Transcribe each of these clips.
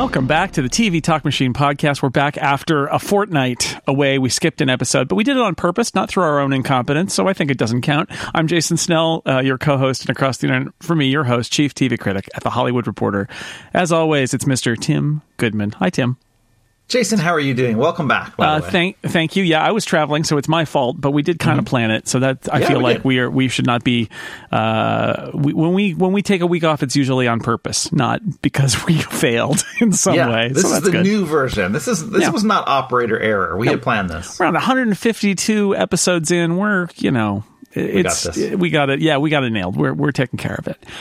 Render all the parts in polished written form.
Welcome back to the TV Talk Machine podcast. We're back after a fortnight away. We skipped an episode, but we did it on purpose, not through our own incompetence, so I think it doesn't count. I'm Jason Snell, your co-host, and across the internet, for me, your host, chief TV critic at The Hollywood Reporter. As always, it's Mr. Tim Goodman. Hi, Tim. Jason, how are you doing? Welcome back, by the way. Thank you. Yeah, I was traveling, so it's my fault, but we did kind of plan it. So that I feel like we should not be when we take a week off, it's usually on purpose, not because we failed in some way. This so is the good. new version. This was not operator error. We had planned this. We're on 152 episodes in. We got it. Yeah, we got it nailed. We're taking care of it.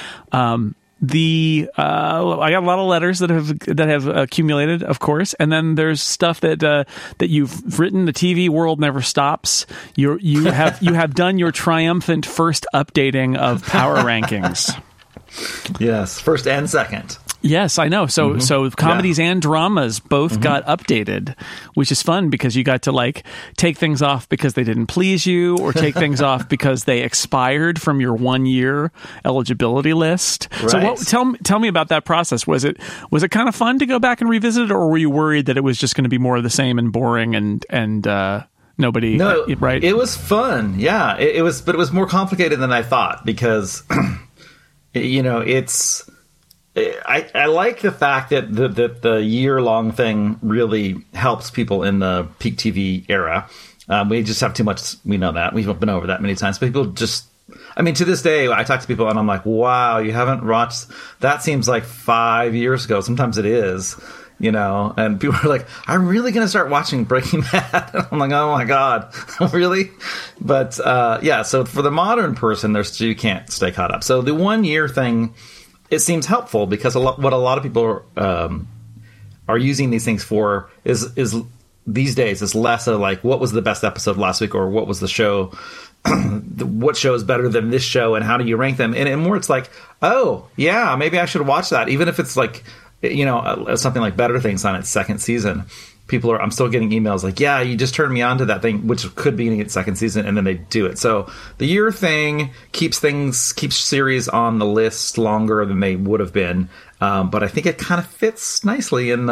I got a lot of letters that have accumulated, of course, and then there's stuff that you've written. The TV world never stops. You have done your triumphant first updating of power rankings. Yes, first and second. Yes, I know. So comedies and dramas both got updated, which is fun because you got to take things off because they didn't please you, or take things off because they expired from your 1-year eligibility list. Right. So tell me about that process. Was it kind of fun to go back and revisit it, or were you worried that it was just going to be more of the same and boring and nobody? No, right? It was fun. Yeah, it was, but it was more complicated than I thought because it's. I like the fact that the year-long thing really helps people in the peak TV era. We just have too much. We know that. We've been over that many times. But people just... I mean, to this day, I talk to people and I'm like, wow, you haven't watched... That seems like 5 years ago. Sometimes it is, And people are like, I'm really going to start watching Breaking Bad. I'm like, oh my God, really? But so for the modern person, you can't stay caught up. So the 1 year thing... It seems helpful because what a lot of people are using these things for is these days is less of what was the best episode last week, or what was the show, what show is better than this show, and how do you rank them? And more, it's like, oh yeah, maybe I should watch that, even if it's something like Better Things on its second season. I'm still getting emails like, yeah, you just turned me on to that thing, which could be in its second season, and then they do it. So the year thing keeps series on the list longer than they would have been. But I think it kind of fits nicely in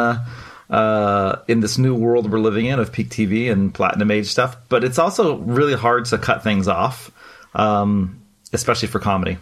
this new world we're living in of peak TV and platinum age stuff. But it's also really hard to cut things off, especially for comedy.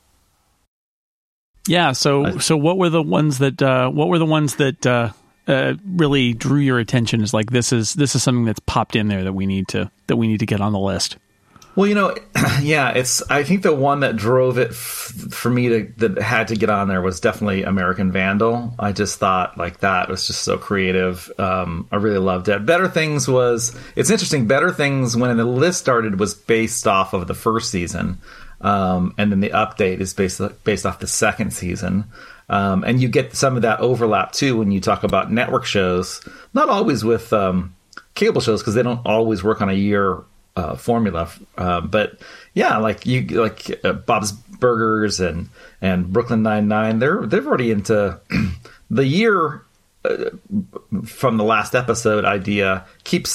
Yeah. So what were the ones that really drew your attention? Is this is something that's popped in there that we need to get on the list? Well, I think the one that drove it for me that had to get on there was definitely American Vandal. I just thought that was just so creative. I really loved it. Better Things it's interesting. Better Things, when the list started, was based off of the first season. And then the update is based off the second season. And you get some of that overlap too when you talk about network shows, not always with cable shows because they don't always work on a year formula. But yeah, Bob's Burgers and Brooklyn Nine-Nine, they're already into the year from the last episode idea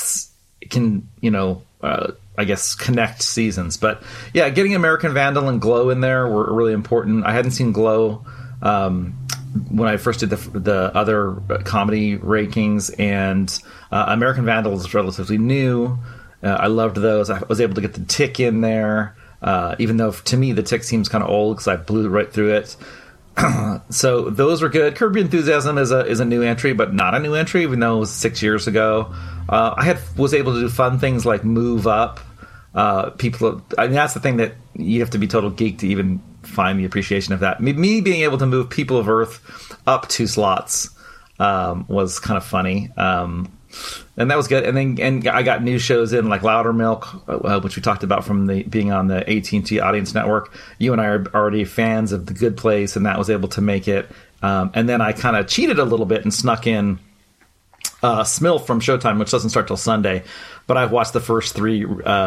I guess connect seasons. But yeah, getting American Vandal and Glow in there were really important. I hadn't seen Glow when I first did the other comedy rankings, and American Vandal is relatively new. I loved those. I was able to get The Tick in there, even though to me The Tick seems kind of old because I blew right through it. So those were good. Curb Your Enthusiasm is a new entry, but not a new entry, even though it was 6 years ago. Was able to do fun things like Move Up. That's the thing that you have to be total geek to even find the appreciation of that. Me being able to move People of Earth up 2 slots was kind of funny, and that was good. And I got new shows in like Loudermilk, which we talked about from being on the AT&T Audience Network. You and I are already fans of The Good Place, and that was able to make it. And then I kind of cheated a little bit and snuck in Smilf from Showtime, which doesn't start till Sunday, but I've watched the first 3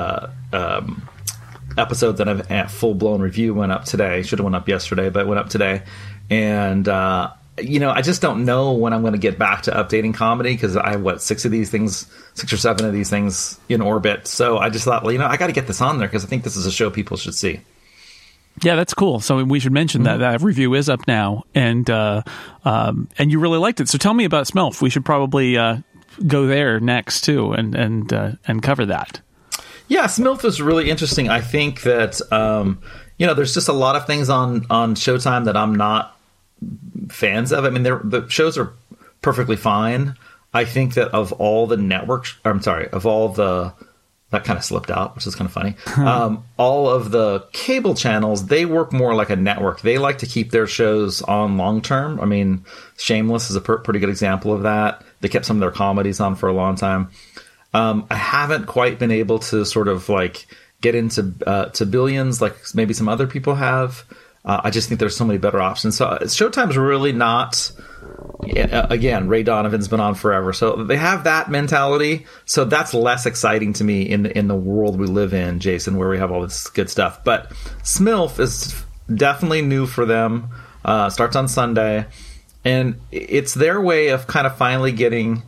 episodes, and a full-blown review went up today. Should have went up yesterday, but went up today. And I just don't know when I'm going to get back to updating comedy, because I have 6 or 7 of these things in orbit. So I just thought, I got to get this on there because I think this is a show people should see. Yeah, that's cool. So we should mention that review is up now, and you really liked it. So tell me about Smilf. We should probably go there next too, and cover that. Yeah, Smilf is really interesting. I think that there's just a lot of things on Showtime that I'm not fans of. I mean, the shows are perfectly fine. I think that of all the networks, that kind of slipped out, which is kind of funny. All of the cable channels, they work more like a network. They like to keep their shows on long term. I mean, Shameless is a pretty good example of that. They kept some of their comedies on for a long time. I haven't quite been able to sort of like get into to Billions like maybe some other people have. I just think there's so many better options. So Showtime's really not. Again, Ray Donovan's been on forever, so they have that mentality. So that's less exciting to me in the world we live in, Jason, where we have all this good stuff. But Smilf is definitely new for them. Starts on Sunday, and it's their way of kind of finally getting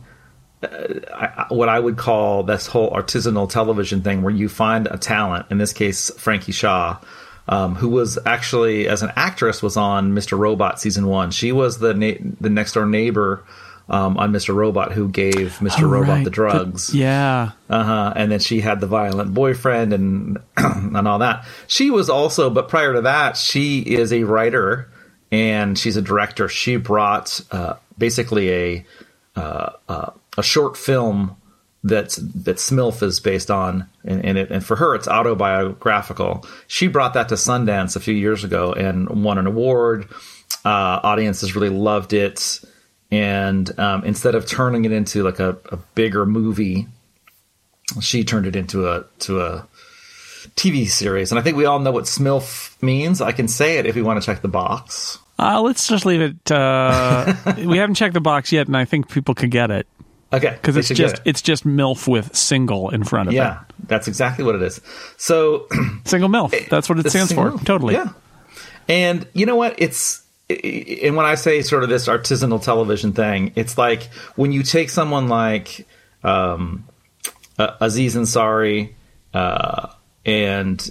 what I would call this whole artisanal television thing, where you find a talent. In this case, Frankie Shaw. Who was actually, as an actress, was on Mr. Robot season 1. She was the next door neighbor on Mr. Robot who gave Mr. Robot the drugs. And then she had the violent boyfriend and and all that. She was also, but prior to that, she is a writer and she's a director. She brought basically a short film that Smilf is based on, and for her it's autobiographical. She brought that to Sundance a few years ago and won an award. Audiences really loved it, and instead of turning it into like a bigger movie, she turned it into a TV series. And I think we all know what Smilf means. I can say it if we want to check the box. Let's just leave it. We haven't checked the box yet, and I think people can get it. Okay, because it's just MILF with single in front of it. Yeah, that's exactly what it is. So single MILF, that's what it stands for. MILF. Totally. Yeah, and you know what? And when I say sort of this artisanal television thing, it's like when you take someone like Aziz Ansari and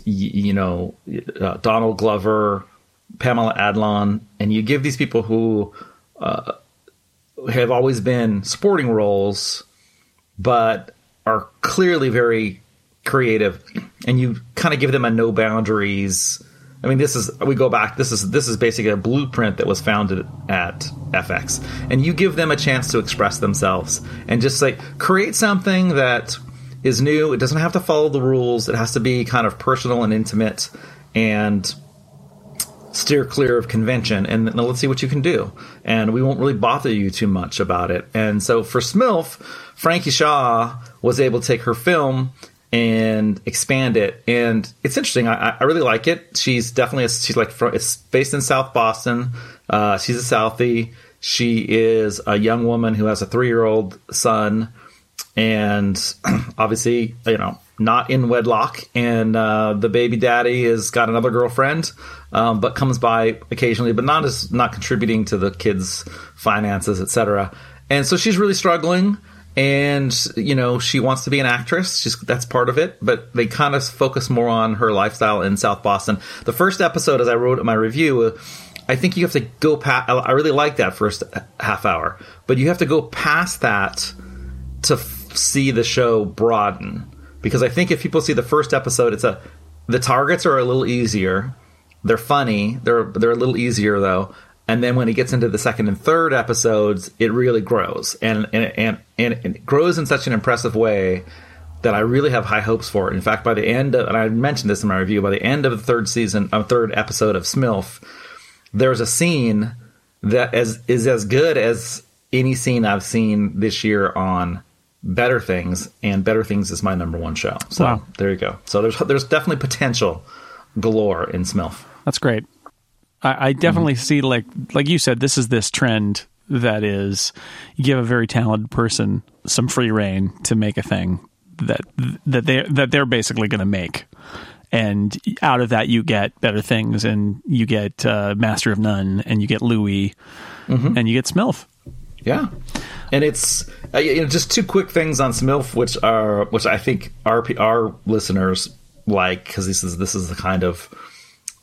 Donald Glover, Pamela Adlon, and you give these people who have always been supporting roles, but are clearly very creative, and you kind of give them a no boundaries. I mean, this is basically a blueprint that was founded at FX, and you give them a chance to express themselves and just say, create something that is new. It doesn't have to follow the rules. It has to be kind of personal and intimate, and steer clear of convention, and let's see what you can do. And we won't really bother you too much about it. And so for Smilf, Frankie Shaw was able to take her film and expand it. And it's interesting. I really like it. She's definitely it's based in South Boston. She's a Southie. She is a young woman who has a 3-year-old son, and obviously, not in wedlock, and the baby daddy has got another girlfriend, but comes by occasionally, but not contributing to the kids' finances, etc. And so she's really struggling, and she wants to be an actress. That's part of it, but they kind of focus more on her lifestyle in South Boston. The first episode, as I wrote in my review, I think you have to go past. I really like that first half hour, but you have to go past that to see the show broaden. Because I think if people see the first episode, the targets are a little easier. They're funny. They're a little easier though. And then when it gets into the second and third episodes, it really grows, and it grows in such an impressive way that I really have high hopes for it. In fact, by the end of, and I mentioned this in my review, by the end of the third episode of Smilf, there's a scene that is as good as any scene I've seen this year on Better Things, and Better Things is my number one show. So wow. There you go. So there's definitely potential galore in Smilf. That's great. I definitely see, like you said, this trend that is, you give a very talented person some free reign to make a thing that they're basically going to make, and out of that you get Better Things, and you get Master of None, and you get Louie, and you get Smilf. Yeah, and it's just two quick things on Smilf, which I think our listeners like, because this is the kind of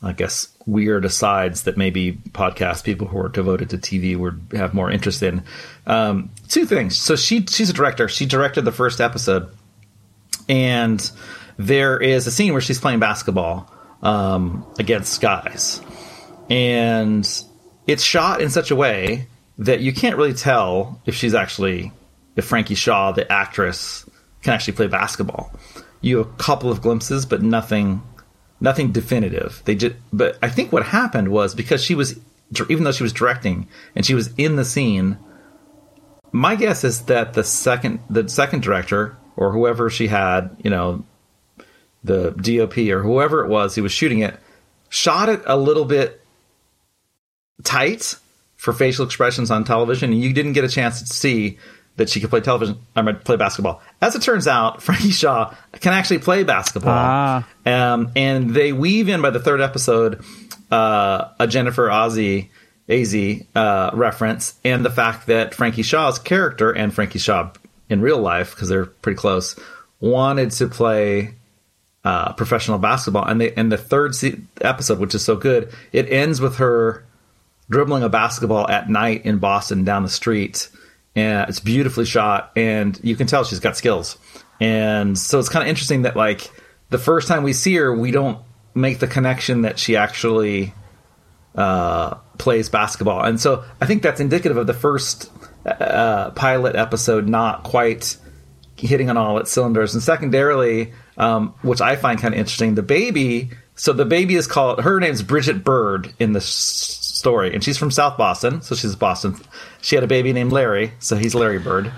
I guess, weird asides that maybe podcast people who are devoted to TV would have more interest in. Two things. So she's a director. She directed the first episode, and there is a scene where she's playing basketball against guys, and it's shot in such a way that you can't really tell if Frankie Shaw, the actress, can actually play basketball. You have a couple of glimpses, but nothing definitive. But I think what happened was, because even though she was directing and she was in the scene, my guess is that the second director, or whoever she had, the DOP or whoever it was who was shooting it, shot it a little bit tight for facial expressions on television, and you didn't get a chance to see that she could play play basketball. As it turns out, Frankie Shaw can actually play basketball. And they weave in, by the third episode, a Jennifer Azy reference, and the fact that Frankie Shaw's character and Frankie Shaw in real life, because they're pretty close, wanted to play professional basketball. And the third episode, which is so good, it ends with her dribbling a basketball at night in Boston down the street. And it's beautifully shot, and you can tell she's got skills. And so it's kind of interesting that, like, the first time we see her, we don't make the connection that she actually plays basketball. And so I think that's indicative of the first pilot episode not quite hitting on all its cylinders. And secondarily, which I find kind of interesting, the baby is her name's Bridget Bird in the story, and she's from South Boston, so she's Boston. She had a baby named Larry, so he's Larry Bird.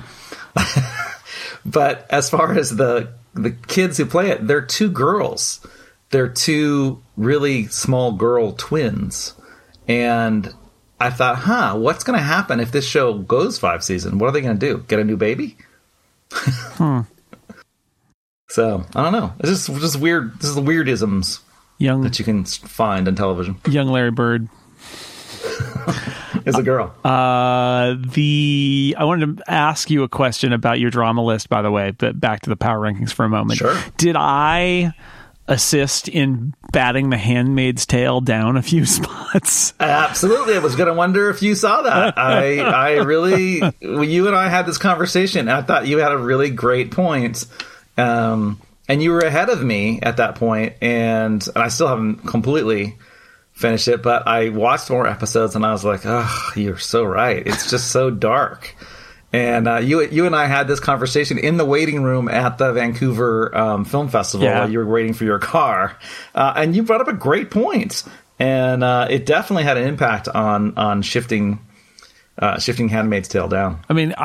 But as far as the kids who play it, they're two girls. They're two really small girl twins. And I thought, what's going to happen if this show goes 5 seasons? What are they going to do? Get a new baby? So, I don't know. It's just weird. This is the weirdisms that you can find on television. Young Larry Bird is a girl. I wanted to ask you a question about your drama list, by the way, but back to the power rankings for a moment. Sure. Did I assist in batting The Handmaid's Tale down a few spots? Absolutely. I was going to wonder if you saw that. I really, you and I had this conversation, and I thought you had a really great point. And you were ahead of me at that point, and I still haven't completely finished it, but I watched more episodes, and I was like, oh, you're so right. It's just so dark. And you and I had this conversation in the waiting room at the Vancouver Film Festival while you were waiting for your car. And you brought up a great point. And it definitely had an impact on shifting Handmaid's Tale down. I mean,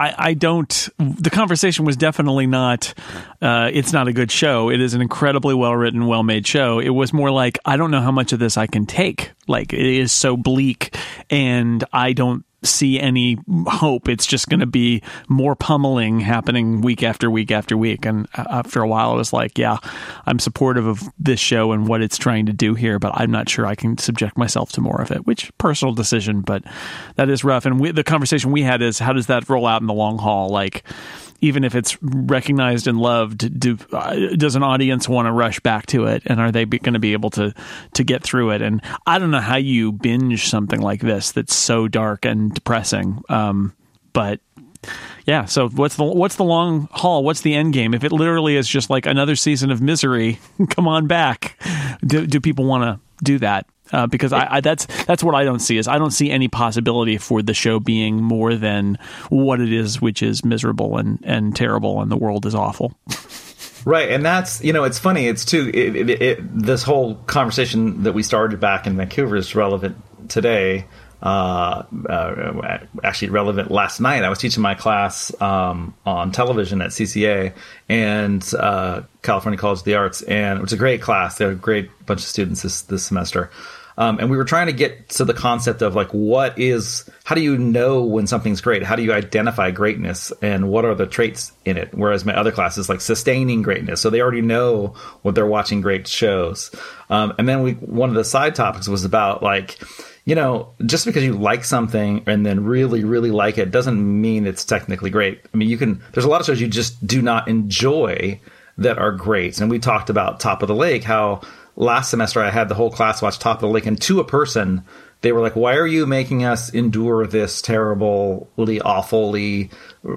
the conversation was definitely not, it's not a good show. It is an incredibly well-written, well-made show. It was more like, I don't know how much of this I can take. Like, it is so bleak, and I don't see any hope. It's just going to be more pummeling happening week after week after week. And after a while, I was like, yeah, I'm supportive of this show and what it's trying to do here, but I'm not sure I can subject myself to more of it, which personal decision, but that is rough. And the conversation we had is, how does that roll out in the long haul? Like, even if it's recognized and loved, does an audience want to rush back to it? And are they going to be able to get through it? And I don't know how you binge something like this that's so dark and depressing. But yeah, so what's the long haul? What's the end game? If it literally is just like another season of misery, come on back. Do people want to do that? Because that's what I don't see. Is I don't see any possibility for the show being more than what it is, which is miserable and terrible, and the world is awful. Right, and that's, it's funny. It's too this whole conversation that we started back in Vancouver is relevant today. Actually relevant last night. I was teaching my class on television at CCA and California College of the Arts, and it was a great class. They had a great bunch of students this semester. And we were trying to get to the concept of, like, how do you know when something's great? How do you identify greatness, and what are the traits in it? Whereas my other class is like sustaining greatness. So they already know when they're watching great shows. And then one of the side topics was about, like, just because you like something and then really, really like it doesn't mean it's technically great. I mean, there's a lot of shows you just do not enjoy that are great. And we talked about Top of the Lake, how last semester I had the whole class watch Top of the Lake, and to a person, they were like, why are you making us endure this terribly, awfully,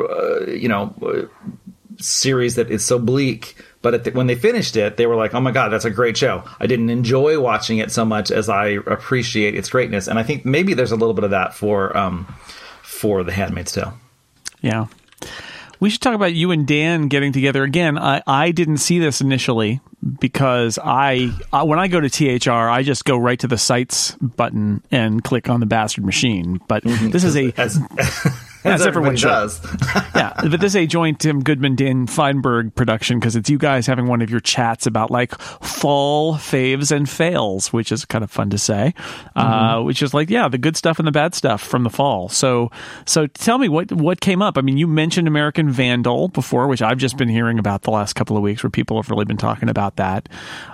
series that is so bleak? But when they finished it, they were like, oh my God, that's a great show. I didn't enjoy watching it so much as I appreciate its greatness. And I think maybe there's a little bit of that for The Handmaid's Tale. Yeah. We should talk about you and Dan getting together again. I didn't see this initially because I when I go to THR, I just go right to the sites button and click on the Bastard Machine. But this is as everyone does. Yeah, but this is a joint Tim Goodman, Dan Feinberg production because it's you guys having one of your chats about like fall faves and fails, which is kind of fun to say. Which is like, the good stuff and the bad stuff from the fall. So tell me what came up. I mean, you mentioned American Vandal before, which I've just been hearing about the last couple of weeks, where people have really been talking about that.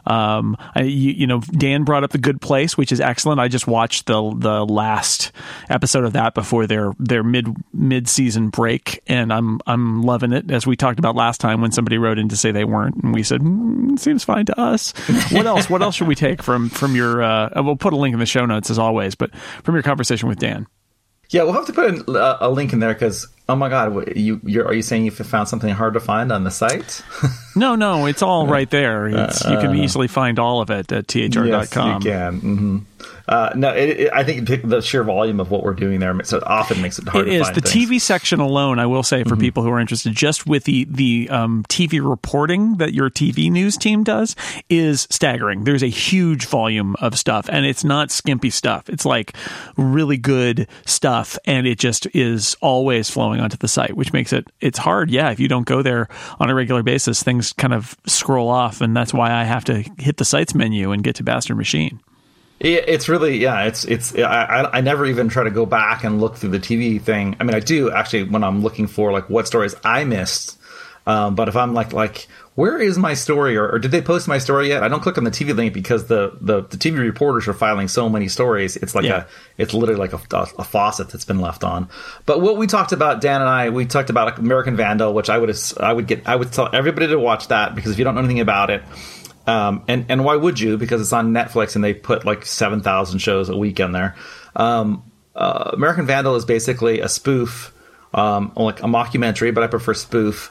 Dan brought up The Good Place, which is excellent. I just watched the last episode of that before their mid-season break, and I'm loving it, as we talked about last time when somebody wrote in to say they weren't, and we said it seems fine to us. What else should we take from your we'll put a link in the show notes as always, but from your conversation with Dan? Yeah, we'll have to put a link in there because, oh my God, are you saying you found something hard to find on the site? No, it's all right there. You can easily find all of it at thr.com. Yes, you can. Mm-hmm. I think the sheer volume of what we're doing there often makes it hard to find. The things. TV section alone, I will say, for people who are interested, just with the TV reporting that your TV news team does, is staggering. There's a huge volume of stuff, and it's not skimpy stuff. It's like really good stuff, and it just is always flowing onto the site, which makes it's hard. Yeah, if you don't go there on a regular basis, things kind of scroll off, and that's why I have to hit the sites menu and get to Bastard Machine. It's really, I never even try to go back and look through the TV thing. I mean, I do actually when I'm looking for like what stories I missed. But if I'm like, where is my story, or did they post my story yet? I don't click on the TV link because the TV reporters are filing so many stories. It's like it's literally like a faucet that's been left on. But what we talked about, Dan and I, we talked about American Vandal, which I would tell everybody to watch that, because if you don't know anything about it. And why would you? Because it's on Netflix and they put like 7,000 shows a week in there. American Vandal is basically a spoof, like a mockumentary, but I prefer spoof,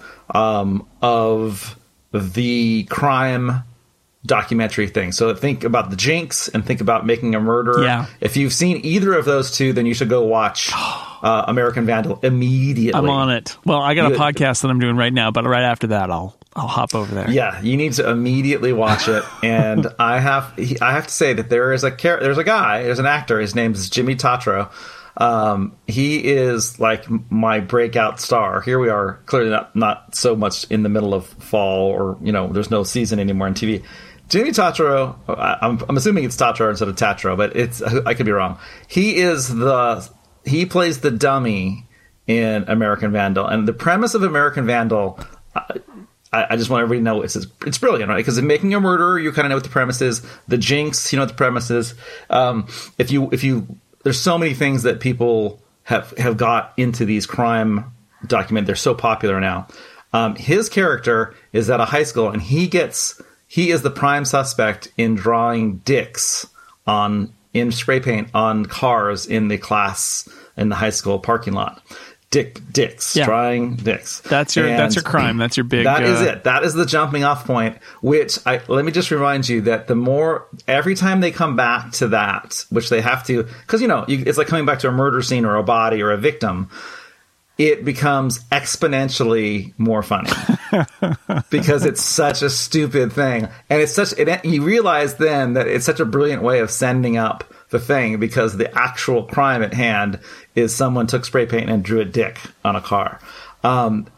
of the crime documentary thing. So think about The Jinx and think about Making a Murderer. Yeah. If you've seen either of those two, then you should go watch American Vandal immediately. I'm on it. Well, I got a podcast that I'm doing right now, but right after that, I'll hop over there. Yeah, you need to immediately watch it. And I have to say that there's an actor. His name is Jimmy Tatro. He is like my breakout star. Here we are, clearly not so much in the middle of fall, or there's no season anymore on TV. Jimmy Tatro, I'm assuming it's Tatro instead of Tatro, but I could be wrong. He plays the dummy in American Vandal, and the premise of American Vandal, I just want everybody to know it's brilliant, right? Because in Making a Murderer, you kind of know what the premise is. The Jinx, you know what the premise is. If you there's so many things that people have got into these crime documentaries. They're so popular now. His character is at a high school, and he is the prime suspect in drawing dicks in spray paint on cars in the high school parking lot. Dicks, drawing dicks. That's your crime. That's your big. That is it. That is the jumping off point. Which let me just remind you that every time they come back to that, which they have to, because it's like coming back to a murder scene or a body or a victim. It becomes exponentially more funny because it's such a stupid thing, and you realize then that it's such a brilliant way of sending up the thing, because the actual crime at hand is someone took spray paint and drew a dick on a car. And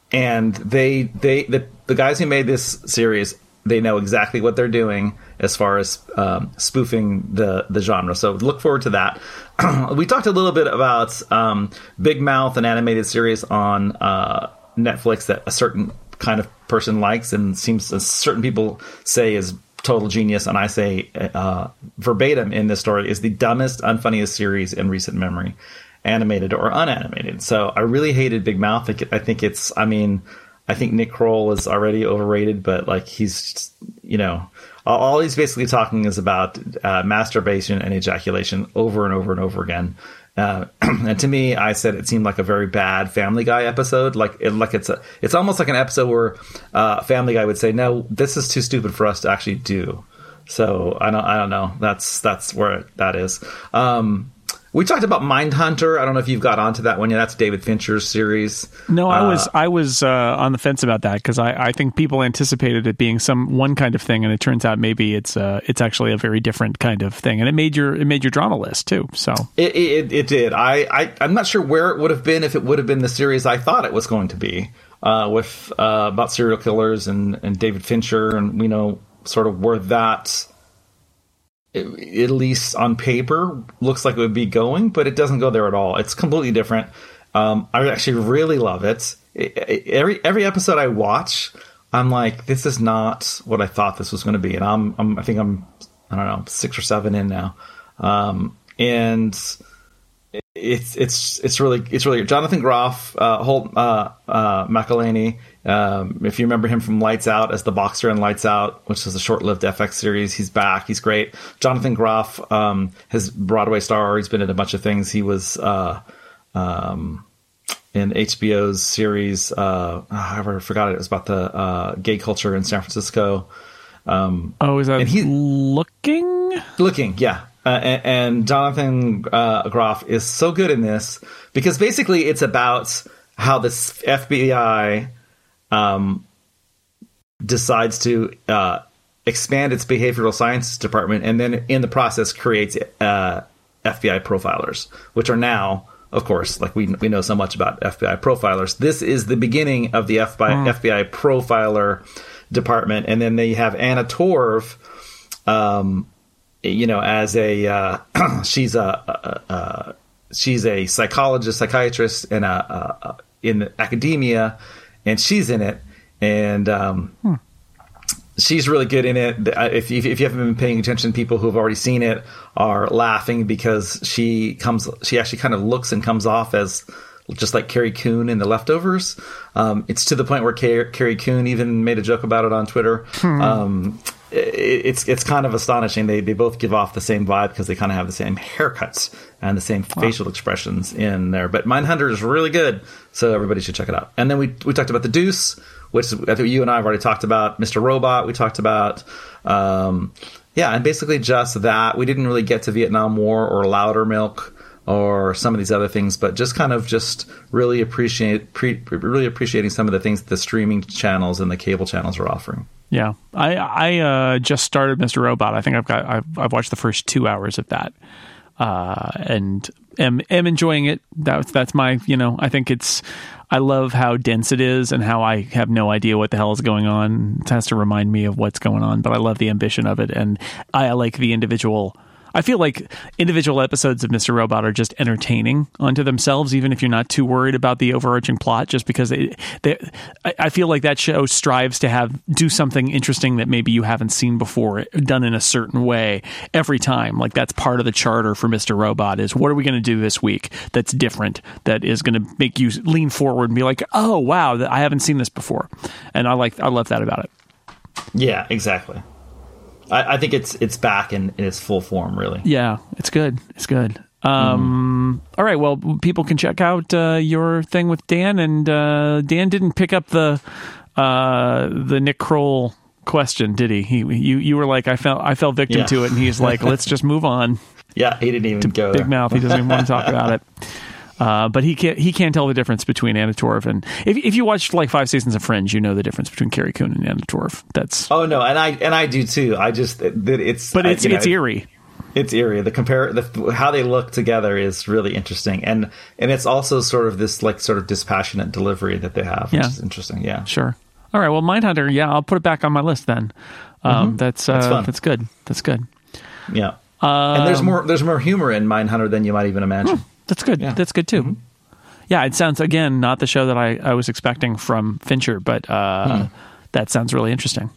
the guys who made this series, they know exactly what they're doing as far as spoofing the genre. So look forward to that. We talked a little bit about Big Mouth, an animated series on Netflix that a certain kind of person likes and seems certain people say is total genius, and I say verbatim in this story is the dumbest, unfunniest series in recent memory, animated or unanimated. So I really hated Big Mouth. I think Nick Kroll is already overrated, but like he's, all he's basically talking is about masturbation and ejaculation over and over and over again. And to me, I said it seemed like a very bad Family Guy episode. It's almost like an episode where Family Guy would say, "No, this is too stupid for us to actually do." So I don't know. That's where that is. We talked about Mindhunter. I don't know if you've got onto that one yet. That's David Fincher's series. No, I was on the fence about that because I think people anticipated it being one kind of thing, and it turns out maybe it's actually a very different kind of thing, and it made your drama list too. So it did. I'm not sure where it would have been if it would have been the series I thought it was going to be, with about serial killers and David Fincher, and we know sort of where that, at least on paper, looks like it would be going, but it doesn't go there at all. It's completely different. I actually really love it. Every episode I watch, I'm like, this is not what I thought this was going to be, and I think I'm I don't know, 6 or 7 in now, and it's really Jonathan Groff, Holt McElhaney. If you remember him from Lights Out as the boxer in Lights Out, which is a short-lived FX series, he's back. He's great. Jonathan Groff, his Broadway star. He's been in a bunch of things. He was in HBO's series. I forgot it. It was about the gay culture in San Francisco. Is that Looking? Looking, yeah. And Jonathan Groff is so good in this because basically it's about how this FBI decides to expand its behavioral sciences department, and then in the process creates FBI profilers, which are now, of course, like we know so much about FBI profilers. This is the beginning of the FBI profiler department, and then they have Anna Torv, as a she's a psychiatrist and in academia, and she's in it, and she's really good in it. If you haven't been paying attention, people who have already seen it are laughing because she actually kind of looks and comes off as just like Carrie Coon in The Leftovers. It's to the point where Carrie Coon even made a joke about it on Twitter. It's kind of astonishing. They both give off the same vibe because they kind of have the same haircuts and the same facial expressions in there. But Mindhunter is really good, so everybody should check it out. And then we talked about The Deuce, which I think you and I have already talked about. Mr. Robot, we talked about. And basically just that. We didn't really get to Vietnam War or Loudermilk or some of these other things, but just really appreciating some of the things that the streaming channels and the cable channels are offering. Yeah, I just started Mr. Robot. I think I've watched the first 2 hours of that, and am enjoying it. That's my I think I love how dense it is and how I have no idea what the hell is going on. It has to remind me of what's going on, but I love the ambition of it, and I like the individual. I feel like individual episodes of Mr. Robot are just entertaining unto themselves, even if you're not too worried about the overarching plot, just because I feel like that show strives to do something interesting that maybe you haven't seen before, done in a certain way every time. Like that's part of the charter for Mr. Robot is what are we going to do this week that's different, that is going to make you lean forward and be like, oh, wow, I haven't seen this before. And I love that about it. Yeah, exactly. I think it's back in its full form, really. Yeah, it's good. It's good. All right, well, people can check out your thing with Dan, and Dan didn't pick up the Nick Kroll question, did he? You were like, I fell victim to it, and he's like, let's just move on. Yeah, he didn't even go Big Mouth. He doesn't even want to talk about it. But he can't tell the difference between Anna Torv and if you watched like 5 seasons of Fringe, you know the difference between Carrie Coon and Anna Torv. That's no, and I do too. I just it's eerie. It's eerie. How they look together is really interesting, and it's also sort of this like sort of dispassionate delivery that they have, which is interesting. Yeah, sure. All right, well, Mindhunter. Yeah, I'll put it back on my list then. That's fun. That's good. That's good. Yeah, and there's more humor in Mindhunter than you might even imagine. That's good. Yeah. That's good too. Mm-hmm. Yeah, it sounds, again, not the show that I was expecting from Fincher, but that sounds really interesting.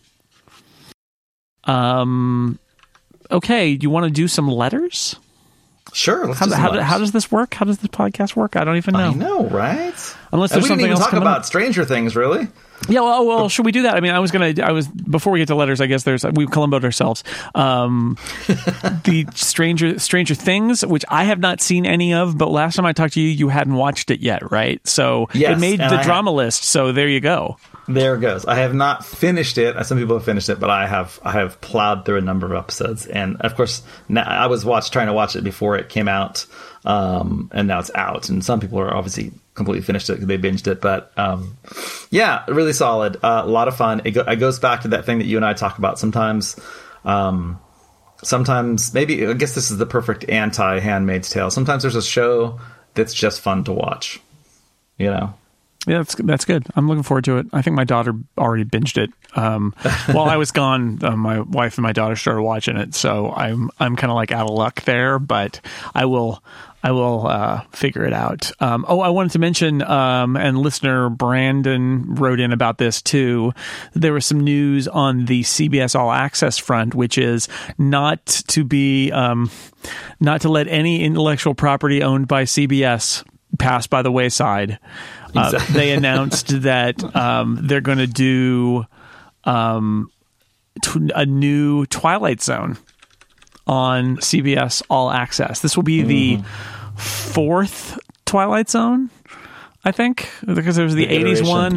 Okay, you want to do some letters? Sure. Let's how does this work? How does this podcast work? I don't even know. I know, right? Unless there's something else. We didn't even talk about Stranger Things, really. Yeah, well, should we do that? I mean, before we get to letters, I guess we've Columboed ourselves. The Stranger Things, which I have not seen any of, but last time I talked to you, you hadn't watched it yet, right? So yes, it made the drama list, so there you go. There it goes. I have not finished it. Some people have finished it, but I have plowed through a number of episodes. And of course, now I was trying to watch it before it came out, and now it's out. And some people are obviously completely finished it because they binged it. But yeah, really solid. A lot of fun. It goes back to that thing that you and I talk about sometimes. Sometimes, maybe, I guess this is the perfect anti-Handmaid's Tale. Sometimes there's a show that's just fun to watch, you know? Yeah, that's good. I'm looking forward to it. I think my daughter already binged it. While I was gone, my wife and my daughter started watching it, so I'm kind of like out of luck there. But I will figure it out. I wanted to mention, and listener Brandon wrote in about this too. There was some news on the CBS All Access front, which is not to let any intellectual property owned by CBS pass by the wayside. Exactly. They announced that they're going to do a new Twilight Zone on CBS All Access. This will be the fourth Twilight Zone, I think, because there was the 80s one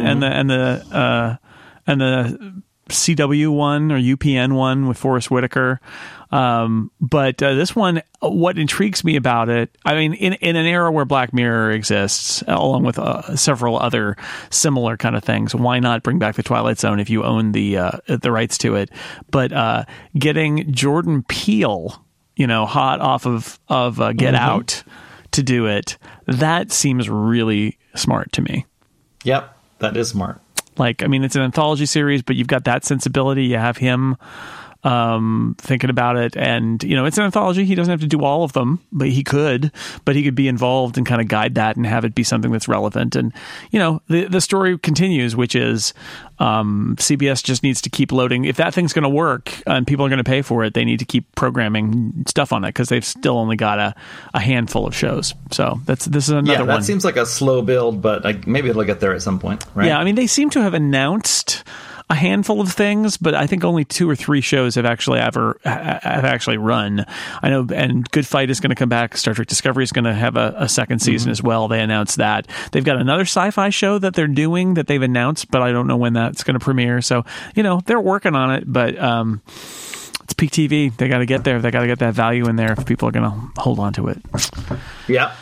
and the CW one or UPN one with Forrest Whitaker. But this one, what intrigues me about it, I mean, in an era where Black Mirror exists, along with several other similar kind of things, why not bring back the Twilight Zone if you own the rights to it? But getting Jordan Peele, hot off of Get Out to do it, that seems really smart to me. Yep, that is smart. Like, I mean, it's an anthology series, but you've got that sensibility. You have him thinking about it, and it's an anthology. He doesn't have to do all of them, but he could be involved and kind of guide that and have it be something that's relevant. And the story continues, which is CBS just needs to keep loading. If that thing's going to work and people are going to pay for it, they need to keep programming stuff on it, because they've still only got a handful of shows. So this is another one. That seems like a slow build, but maybe it'll get there at some point, right? Yeah, I mean, they seem to have announced a handful of things, but I think only 2 or 3 shows have actually run. I know, and Good Fight is going to come back. Star Trek Discovery is going to have a second season as well. They announced that. They've got another sci-fi show that they're doing that they've announced, but I don't know when that's going to premiere. So, they're working on it, but it's peak TV. They got to get there. They got to get that value in there if people are going to hold on to it. Yeah.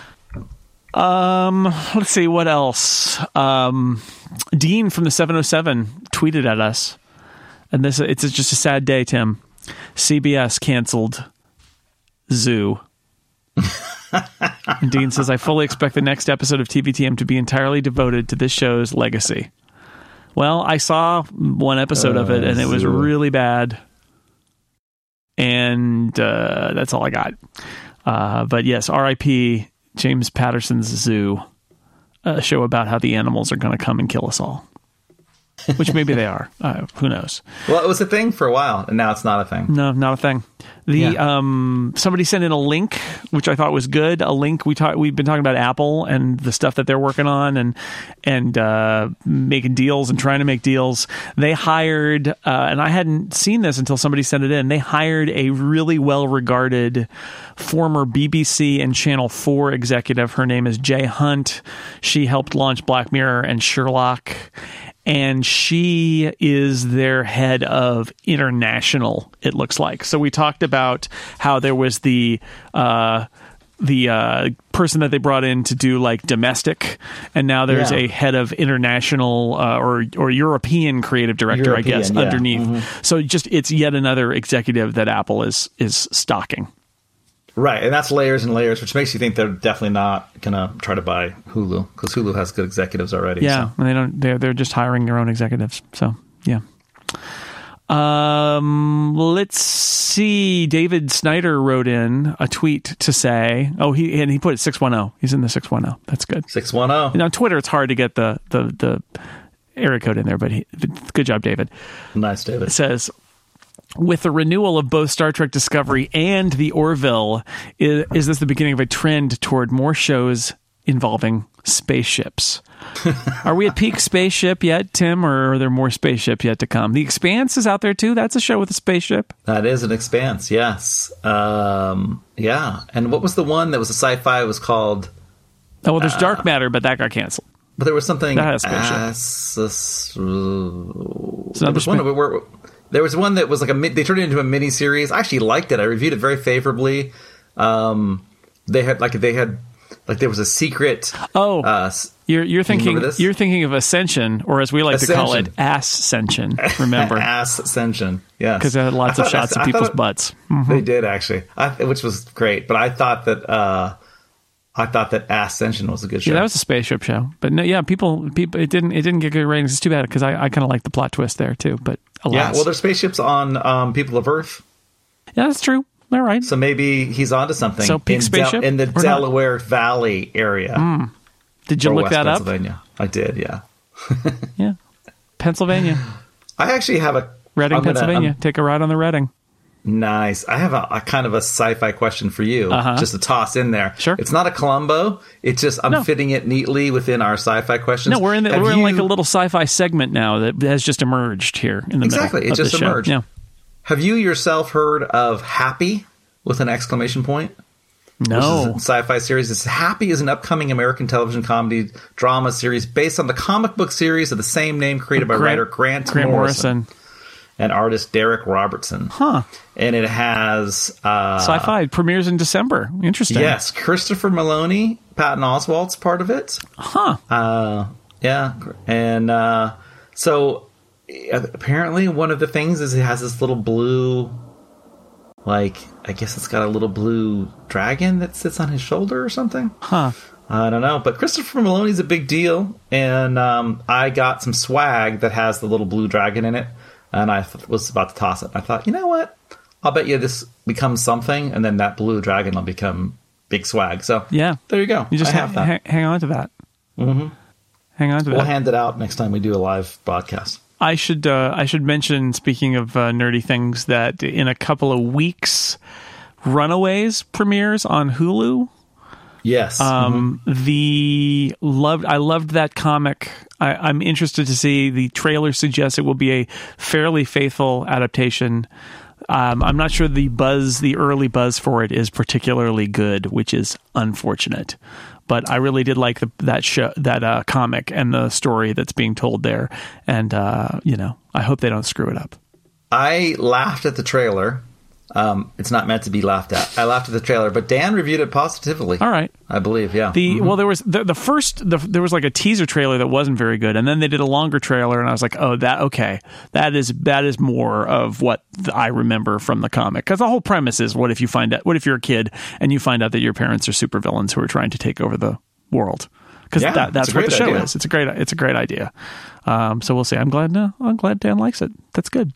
Let's see what else. Dean from the 707 tweeted at us, and it's just a sad day, Tim. CBS canceled Zoo. And Dean says, I fully expect the next episode of TVTM to be entirely devoted to this show's legacy. Well, I saw one episode of it, and it was really bad. And that's all I got. But yes, R.I.P. James Patterson's Zoo, a show about how the animals are going to come and kill us all. Which maybe they are. Who knows? Well, it was a thing for a while, and now it's not a thing. No, not a thing. Somebody sent in a link, which I thought was good. A link we've been talking about Apple and the stuff that they're working on, and making deals and trying to make deals. They hired, and I hadn't seen this until somebody sent it in. They hired a really well-regarded former BBC and Channel 4 executive. Her name is Jay Hunt. She helped launch Black Mirror and Sherlock. And she is their head of international, it looks like. So we talked about how there was the person that they brought in to do like domestic, and now there's a head of international or European creative director, I guess, underneath. Mm-hmm. So it's yet another executive that Apple is stocking. Right, and that's layers and layers, which makes you think they're definitely not going to try to buy Hulu, because Hulu has good executives already. Yeah, so. And they're just hiring their own executives. So, yeah. Let's see. David Snyder wrote in a tweet to say, he put it 610. He's in the 610. That's good. 610. And on Twitter, it's hard to get the area code in there, but good job, David. Nice, David. It says, with the renewal of both Star Trek Discovery and the Orville, is this the beginning of a trend toward more shows involving spaceships. Are we at peak spaceship yet, Tim, or are there more spaceship yet to come? The Expanse is out there too. That's a show with a spaceship. That is an Expanse, yes. Yeah. And what was the one that was a sci-fi? It was called... Oh, well, there's Dark Matter, but that got canceled. But there was something... That has there was one that was like they turned it into a mini series. I actually liked it. I reviewed it very favorably. There was a secret. You're thinking of Ascension, or as we like to call it, Ascension. Remember, Ascension, yes, because it had lots of shots of people's butts. Mm-hmm. They did actually, which was great. But I thought that Ascension was a good show. Yeah, that was a spaceship show. But no, yeah, people, it didn't get good ratings. It's too bad because I kind of like the plot twist there too. But alas. Yeah, well, there's spaceships on People of Earth. Yeah, that's true. All right. So maybe he's onto something. So peak spaceship in the Delaware Valley area. Did you look that up? Pennsylvania. I did. Yeah. Yeah. Pennsylvania. I actually have a Reading, Pennsylvania. Take a ride on the Reading. Nice. I have a kind of a sci-fi question for you, just to toss in there. Sure. It's not a Columbo. It's just I'm fitting it neatly within our sci-fi questions. No, we're in like a little sci-fi segment now that has just emerged here in the middle. Exactly. It just emerged. Yeah. Have you yourself heard of Happy with an exclamation point? No. Which is a sci-fi series. It's Happy is an upcoming American television comedy drama series based on the comic book series of the same name created by writer Grant Morrison and artist Derek Robertson. Huh. And it has... sci-fi premieres in December. Interesting. Yes. Christopher Maloney, Patton Oswalt's part of it. Huh. Yeah. And so apparently one of the things is it has this little blue... I guess it's got a little blue dragon that sits on his shoulder or something. Huh. I don't know. But Christopher Maloney's a big deal. And I got some swag that has the little blue dragon in it. And I was about to toss it. I thought, you know what? I'll bet you this becomes something. And then that blue dragon will become big swag. So yeah, there you go. You just hang on to that. Mm-hmm. Hang on to that. We'll hand it out next time we do a live broadcast. I should mention, speaking of nerdy things, that in a couple of weeks, Runaways premieres on Hulu. Yes. I loved that comic. I'm interested to see. The trailer suggests it will be a fairly faithful adaptation. I'm not sure the early buzz for it is particularly good, which is unfortunate. But I really did like that comic and the story that's being told there. And, I hope they don't screw it up. I laughed at the trailer. It's not meant to be laughed at. I laughed at the trailer, but Dan reviewed it positively. All right. I believe, yeah. Well, there was there was like a teaser trailer that wasn't very good, and then they did a longer trailer, and I was like, oh, that is more of what I remember from the comic. Because the whole premise is, what if you're a kid and you find out that your parents are supervillains who are trying to take over the world? Because that's what the show is. It's a great idea. So we'll see. I'm glad Dan likes it. That's good.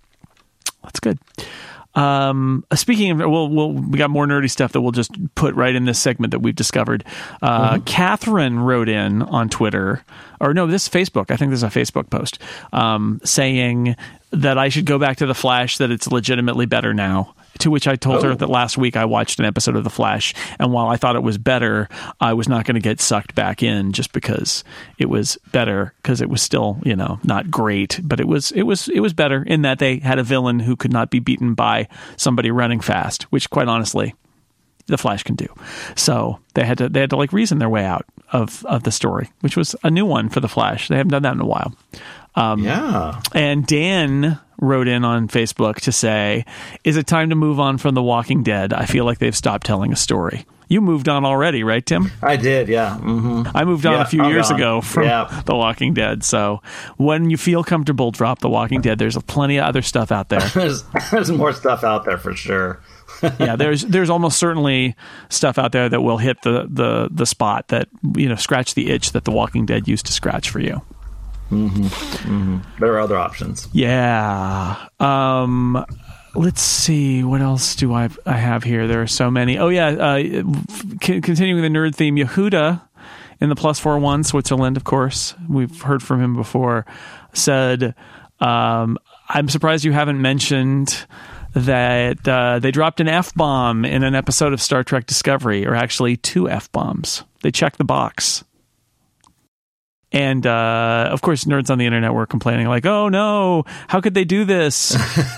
Speaking of, we got more nerdy stuff that we'll just put right in this segment that we've discovered. Catherine wrote in on Twitter, or no, this is Facebook. I think this is a Facebook post, saying that I should go back to The Flash, that it's legitimately better now. To which I told her that last week I watched an episode of The Flash, and while I thought it was better, I was not going to get sucked back in just because it was better, because it was still, not great, but it was better in that they had a villain who could not be beaten by somebody running fast, which quite honestly, The Flash can do. So they had to like reason their way out of the story, which was a new one for The Flash. They haven't done that in a while. And Dan wrote in on Facebook to say, is it time to move on from The Walking Dead? I feel like they've stopped telling a story. You moved on already, right, Tim? I did, yeah. Mm-hmm. I moved on a few years ago from The Walking Dead. So when you feel comfortable, drop The Walking Dead. There's plenty of other stuff out there. There's more stuff out there for sure. Yeah, there's almost certainly stuff out there that will hit the spot that, scratch the itch that The Walking Dead used to scratch for you. Mm-hmm. Mm-hmm. There are other options. Yeah. Let's see. What else do I have here? There are so many. Oh, yeah. Continuing the nerd theme, Yehuda in the +41 Switzerland, of course. We've heard from him before. Said, I'm surprised you haven't mentioned that they dropped an F-bomb in an episode of Star Trek Discovery, or actually 2 F-bombs. They checked the box. And, of course, nerds on the internet were complaining like, oh, no, how could they do this?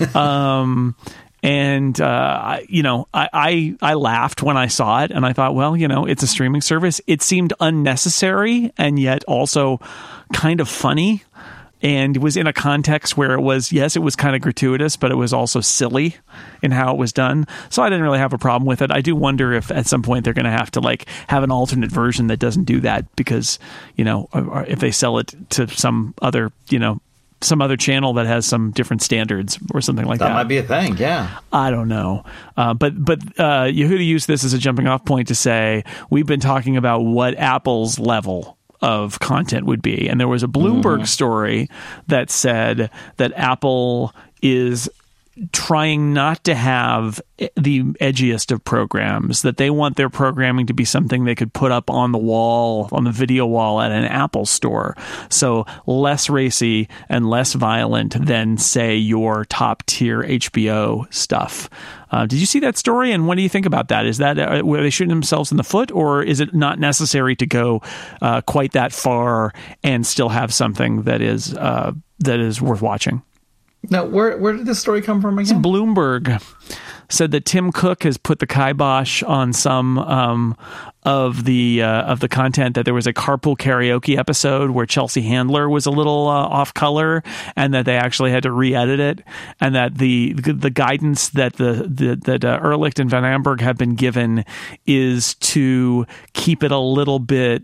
I laughed when I saw it, and I thought, well, it's a streaming service. It seemed unnecessary and yet also kind of funny, and was in a context where it was kind of gratuitous, but it was also silly in how it was done. So I didn't really have a problem with it. I do wonder if at some point they're going to have to have an alternate version that doesn't do that, because, if they sell it to some other channel that has some different standards or something like that. That might be a thing, yeah. I don't know. But Yehuda used this as a jumping off point to say, we've been talking about what Apple's level of content would be. And there was a Bloomberg story that said that Apple is trying not to have the edgiest of programs, that they want their programming to be something they could put up on the wall, on the video wall at an Apple store. So less racy and less violent than, say, your top tier HBO stuff. Did you see that story? And what do you think about that? Is that were they shooting themselves in the foot, or is it not necessary to go quite that far and still have something that is worth watching? Now, where did this story come from again? Bloomberg said that Tim Cook has put the kibosh on some of the content, that there was a carpool karaoke episode where Chelsea Handler was a little off color, and that they actually had to re-edit it, and that the guidance that that Ehrlich and Van Amberg have been given is to keep it a little bit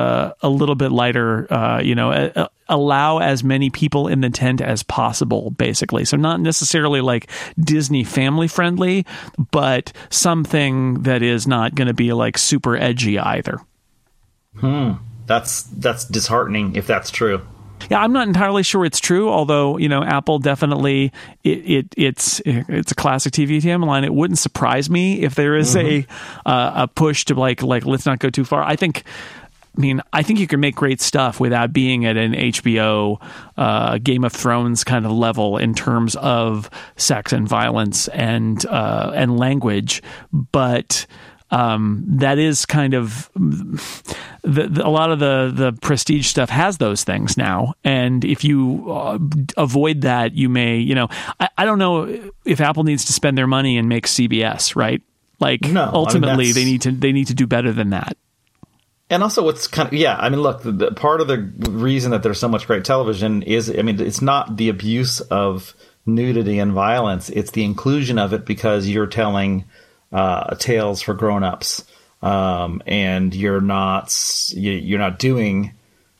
lighter, allow as many people in the tent as possible, basically. So not necessarily like Disney family friendly, but something that is not going to be like super edgy either. That's disheartening if that's true. Yeah, I'm not entirely sure it's true, although, Apple definitely, it's a classic TV timeline. It wouldn't surprise me if there is a push to like let's not go too far. I think you can make great stuff without being at an HBO Game of Thrones kind of level in terms of sex and violence and language, but that is kind of a lot of the prestige stuff has those things now, and if you avoid that, you may, I don't know if Apple needs to spend their money and make CBS, right? Ultimately, they need to do better than that. And also what's look, the part of the reason that there's so much great television is, it's not the abuse of nudity and violence. It's the inclusion of it because you're telling tales for grown-ups. And you're not doing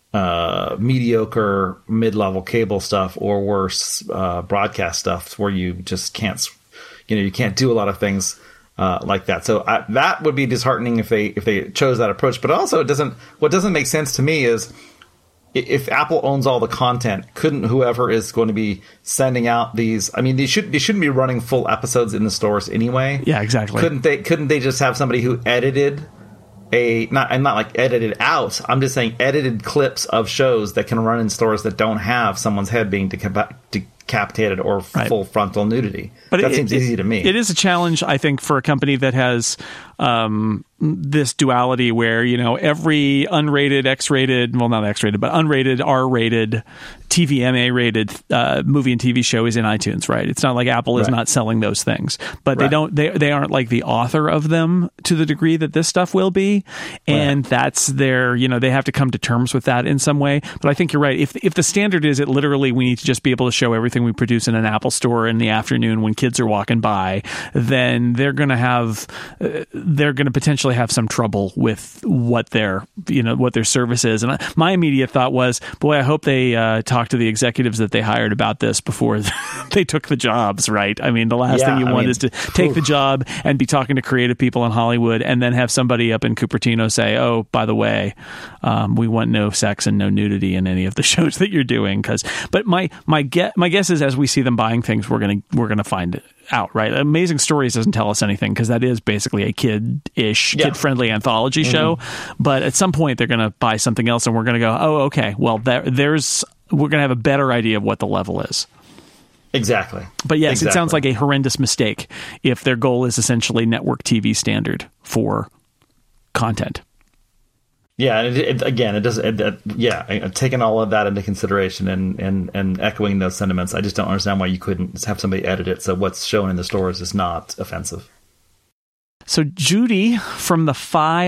mediocre mid-level cable stuff or worse broadcast stuff where you just can't, you can't do a lot of things like that. So that would be disheartening if they chose that approach. But also, what doesn't make sense to me is if Apple owns all the content, couldn't whoever is going to be sending out these? They shouldn't be running full episodes in the stores anyway. Yeah, exactly. Couldn't they just have somebody who edited not like edited out? I'm just saying edited clips of shows that can run in stores that don't have someone's head being decapitated or full frontal nudity. But that seems easy to me. It is a challenge, I think, for a company that has this duality where, every unrated, X-rated, well, not X-rated, but unrated, R-rated, TVMA rated movie and TV show is in iTunes, right? It's not like Apple is not selling those things, but they aren't like the author of them to the degree that this stuff will be. And that's their, they have to come to terms with that in some way. But I think you're right. If the standard is we need to just be able to show everything we produce in an Apple store in the afternoon when kids are walking by, then they're going to potentially have some trouble with what their service is. And my immediate thought was, boy, I hope they talk to the executives that they hired about this before they took the jobs, right? The last thing you want is to take the job and be talking to creative people in Hollywood and then have somebody up in Cupertino say, oh, by the way, we want no sex and no nudity in any of the shows that you're doing. But my guess is, as we see them buying things, we're gonna find it out, right? Amazing Stories doesn't tell us anything because that is basically a kid-friendly anthology show. But at some point, they're going to buy something else, and we're going to go, oh, okay, well, we're going to have a better idea of what the level is. Exactly. But yes, It sounds like a horrendous mistake if their goal is essentially network TV standard for content. Yeah, again, it does. Taking all of that into consideration and echoing those sentiments, I just don't understand why you couldn't have somebody edit it so what's shown in the stores is not offensive. So Judy from the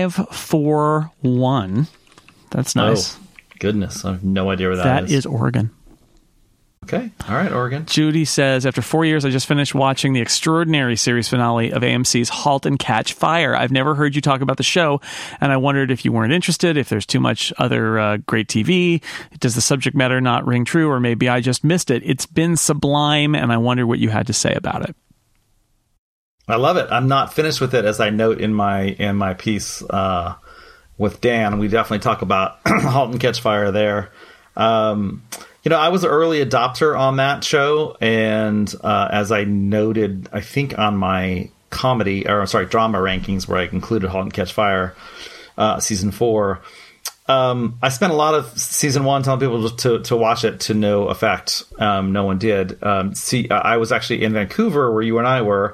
541. That's nice. Oh, goodness, I have no idea where that is. That is Oregon. Okay. All right, Oregon. Judy says, after 4 years, I just finished watching the extraordinary series finale of AMC's Halt and Catch Fire. I've never heard you talk about the show, and I wondered if you weren't interested, if there's too much other great TV. Does the subject matter not ring true, or maybe I just missed it? It's been sublime, and I wonder what you had to say about it. I love it. I'm not finished with it, as I note in my piece with Dan. We definitely talk about Halt and Catch Fire there. I was an early adopter on that show, and as I noted, I think on my drama rankings where I included *Halt and Catch Fire* season 4, I spent a lot of season 1 telling people to watch it to no effect. No one did. I was actually in Vancouver where you and I were,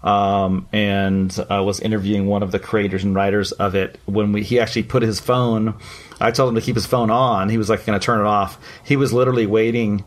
and I was interviewing one of the creators and writers of it when he actually put his phone. I told him to keep his phone on. He was like going to turn it off. He was literally waiting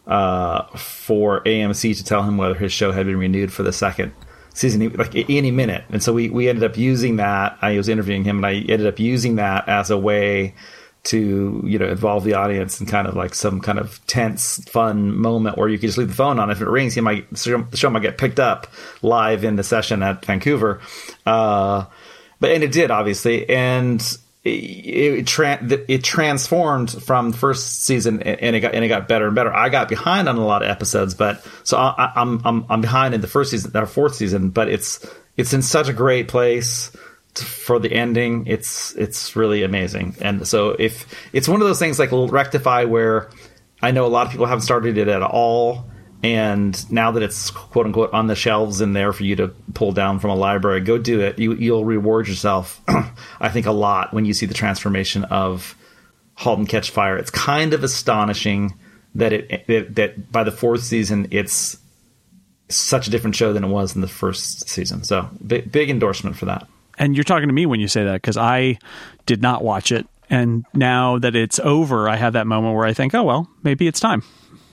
for AMC to tell him whether his show had been renewed for the second season, like any minute. And so we ended up using that. I was interviewing him, and I ended up using that as a way to involve the audience in kind of like some kind of tense, fun moment where you can just leave the phone on. If it rings, the show might get picked up live in the session at Vancouver. And it did, obviously, and it transformed from the first season, and it got better and better. I got behind on a lot of episodes, but so I'm behind in the first season, our fourth season, but it's in such a great place for the ending. It's really amazing. And so if it's one of those things like Rectify, where I know a lot of people haven't started it at all, and now that it's quote unquote on the shelves in there for you to pull down from a library, go do it. You'll reward yourself, I think, a lot when you see the transformation of *Halt and Catch Fire*. It's kind of astonishing that that by the fourth season it's such a different show than it was in the first season. So big endorsement for that. And you're talking to me when you say that, because I did not watch it, and now that it's over, I have that moment where I think, oh well, maybe it's time.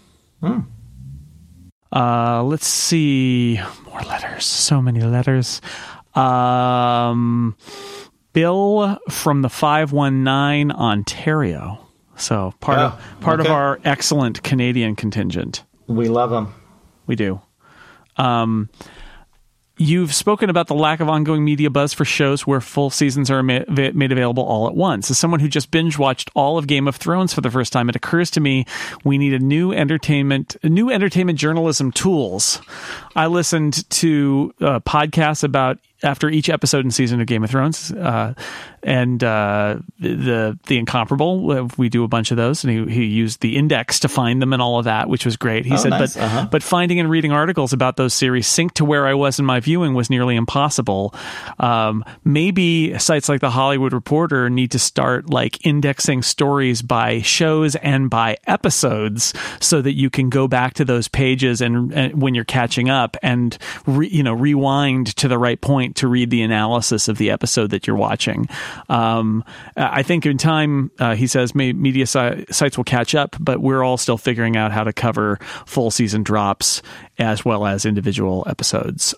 Let's see. More letters. So many letters. Bill from the 519 Ontario. So part of our excellent Canadian contingent. We love them. We do. You've spoken about the lack of ongoing media buzz for shows where full seasons are made available all at once. As someone who just binge-watched all of Game of Thrones for the first time, it occurs to me we need new entertainment journalism tools. I listened to podcasts about after each episode and season of Game of Thrones, and the Incomparable. We do a bunch of those, and he used the index to find them and all of that, which was great. He said, nice. But finding and reading articles about those series synced to where I was in my viewing was nearly impossible. Maybe sites like The Hollywood Reporter need to start like indexing stories by shows and by episodes, so that you can go back to those pages and when you're catching up and rewind to the right point to read the analysis of the episode that you're watching. I think in time, he says, media sites will catch up, but we're all still figuring out how to cover full season drops as well as individual episodes.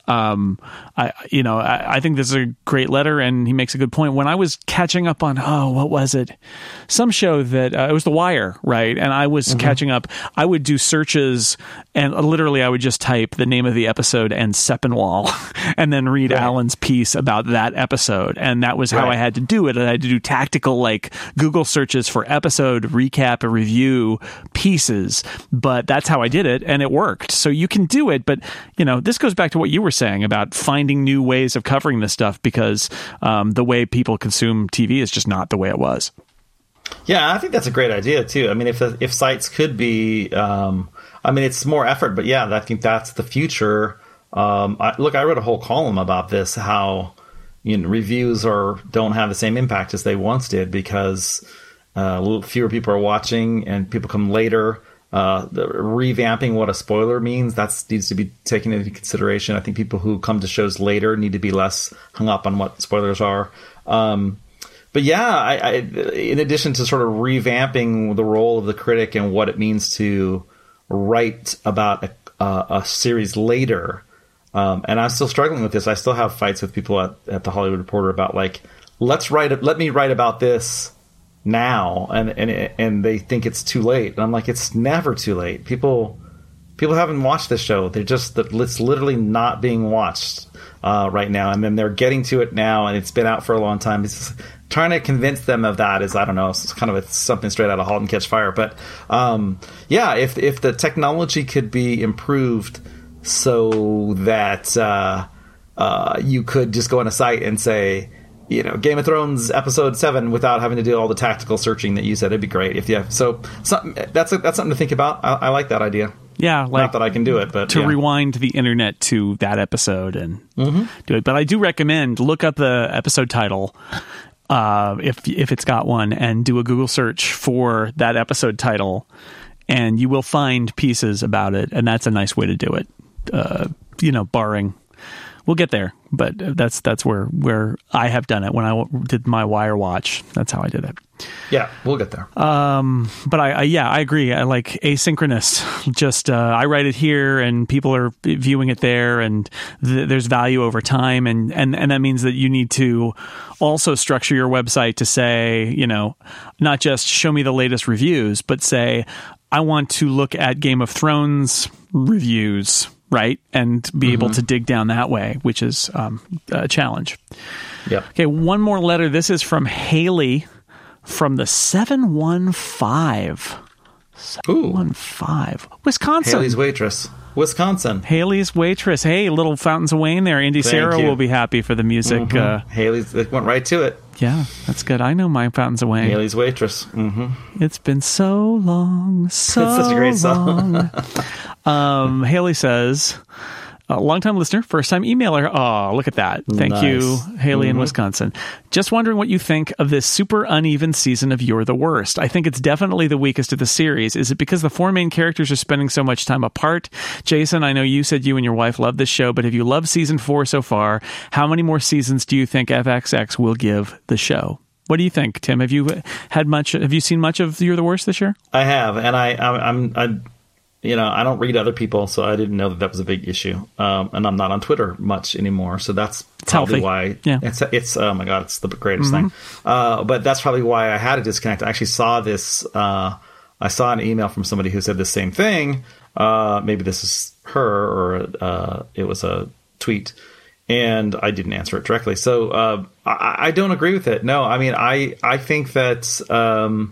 I think this is a great letter, and he makes a good point. When I was catching up on, what was it? Some show that, it was The Wire, right? And I was catching up. I would do searches, and literally I would just type the name of the episode and Sepinwall, and then read Alan's piece about that episode. And that was how I had to do it. I had to do tactical, like, Google searches for episode recap and review pieces. But that's how I did it, and it worked. So you can do it, but this goes back to what you were saying about finding new ways of covering this stuff, because the way people consume TV is just not the way it was. Yeah, I think that's a great idea too. I mean, if sites could be, it's more effort, but yeah, I think that's the future. I wrote a whole column about this, how reviews don't have the same impact as they once did, because fewer people are watching and people come later. Revamping what a spoiler means, that needs to be taken into consideration. I think people who come to shows later need to be less hung up on what spoilers are. But yeah, I in addition to sort of revamping the role of the critic and what it means to write about a series later, and I'm still struggling with this. I still have fights with people at the Hollywood Reporter about like, let me write about this now, and they think it's too late, and I'm like, it's never too late. People haven't watched this show. It's literally not being watched right now, and then they're getting to it now, and it's been out for a long time. It's just, trying to convince them of that is, I don't know, it's kind of something straight out of *Halt and Catch Fire*. But yeah, if the technology could be improved so that you could just go on a site and say, you know, Game of Thrones episode 7 without having to do all the tactical searching that you said, it'd be great. If you have, that's something to think about. I like that idea. Yeah, like, not that I can do it, but to rewind the internet to that episode and do it. But I do recommend look up the episode title if it's got one, and do a Google search for that episode title, and you will find pieces about it, and that's a nice way to do it. Barring. We'll get there, but that's where I have done it when I did my Wire Watch. That's how I did it. Yeah, we'll get there. But I agree. I like asynchronous. Just I write it here, and people are viewing it there, and there's value over time, and that means that you need to also structure your website to say, you know, not just show me the latest reviews, but say I want to look at Game of Thrones reviews. Right, and be able to dig down that way, which is a challenge. Yeah. Okay, one more letter. This is from Haley from the 715. 715. Wisconsin. Haley's Waitress. Wisconsin. Haley's Waitress. Hey, little Fountains of Wayne there. Indy Sarah will be happy for the music. Haley's, it went right to it. Yeah, that's good. I know my Fountains of Wayne. Haley's Waitress. It's been so long, so It's such a great song. Haley says, long-time listener, first-time emailer. Oh, look at that. Thank you, Haley in Wisconsin. Just wondering what you think of this super uneven season of You're the Worst. I think it's definitely the weakest of the series. Is it because the 4 main characters are spending so much time apart? Jason, I know you said you and your wife love this show, but have you loved season 4 so far? How many more seasons do you think FXX will give the show? What do you think, Tim? Have you seen much of You're the Worst this year? I have, and I'm I don't read other people, so I didn't know that was a big issue. And I'm not on Twitter much anymore, so that's probably why. Yeah. It's oh my God, it's the greatest thing. But that's probably why I had a disconnect. I actually saw this. I saw an email from somebody who said the same thing. Maybe this is her, or it was a tweet, and I didn't answer it directly. So I don't agree with it. No, I mean, I think that.